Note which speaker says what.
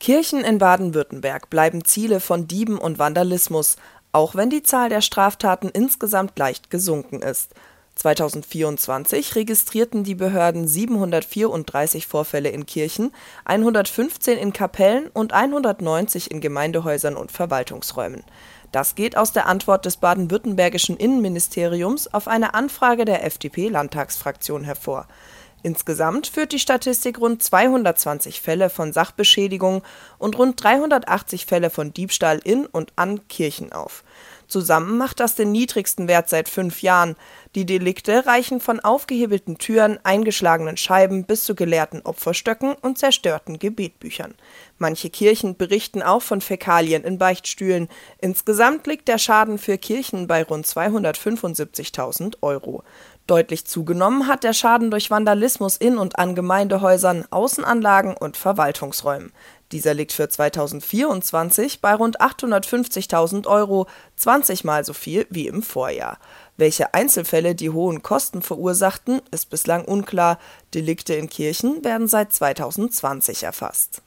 Speaker 1: Kirchen in Baden-Württemberg bleiben Ziele von Dieben und Vandalismus, auch wenn die Zahl der Straftaten insgesamt leicht gesunken ist. 2024 registrierten die Behörden 734 Vorfälle in Kirchen, 115 in Kapellen und 190 in Gemeindehäusern und Verwaltungsräumen. Das geht aus der Antwort des baden-württembergischen Innenministeriums auf eine Anfrage der FDP-Landtagsfraktion hervor. Insgesamt führt die Statistik rund 220 Fälle von Sachbeschädigung und rund 380 Fälle von Diebstahl in und an Kirchen auf. Zusammen macht das den niedrigsten Wert seit 5 Jahren. Die Delikte reichen von aufgehebelten Türen, eingeschlagenen Scheiben bis zu geleerten Opferstöcken und zerstörten Gebetbüchern. Manche Kirchen berichten auch von Fäkalien in Beichtstühlen. Insgesamt liegt der Schaden für Kirchen bei rund 275.000 €. Deutlich zugenommen hat der Schaden durch Vandalismus in und an Gemeindehäusern, Außenanlagen und Verwaltungsräumen. Dieser liegt für 2024 bei rund 850.000 €, 20-mal so viel wie im Vorjahr. Welche Einzelfälle die hohen Kosten verursachten, ist bislang unklar. Delikte in Kirchen werden seit 2020 erfasst.